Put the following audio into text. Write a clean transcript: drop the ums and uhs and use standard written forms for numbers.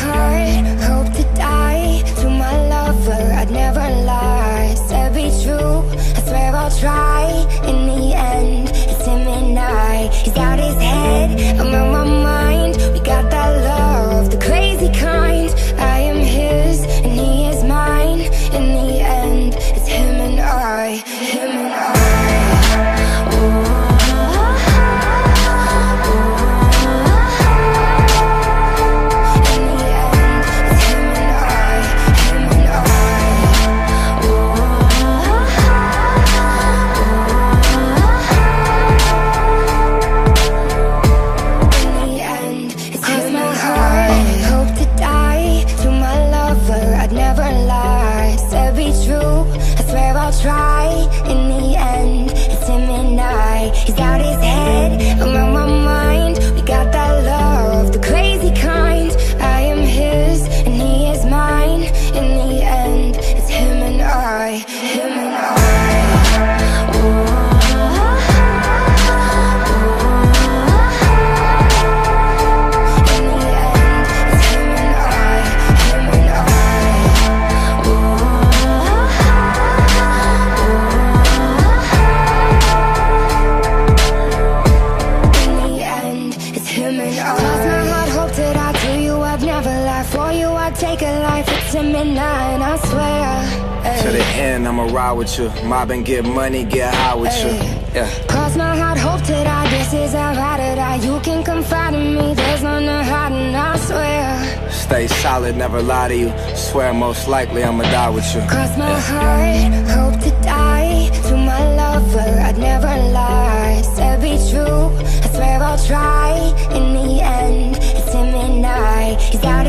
heart, hope to die. To my lover, I'd never lie. Said be true, I swear I'll try. In the end, it's him and I. He's out his head, I'm out my mind. We got that love, the crazy kind. I am his, and he is mine. In the end, it's him and I. Him and I. Try, in the end, it's him and I. He's out his head, I'm out my mind. We got that love, the crazy kind. I am his, and he is mine. In the end, it's him and I. Him and I. I swear. To the end, I'ma ride with you. Mob and get money, get high with you. Yeah. Cross my heart, hope to die. This is a ride or die. You can confide in me. There's none to hide, and I swear. Stay solid, never lie to you. Swear most likely I'ma die with you. Cross my heart, hope to die. To my lover, I'd never lie. Said be true, I swear I'll try. In the end, it's him and I. He's out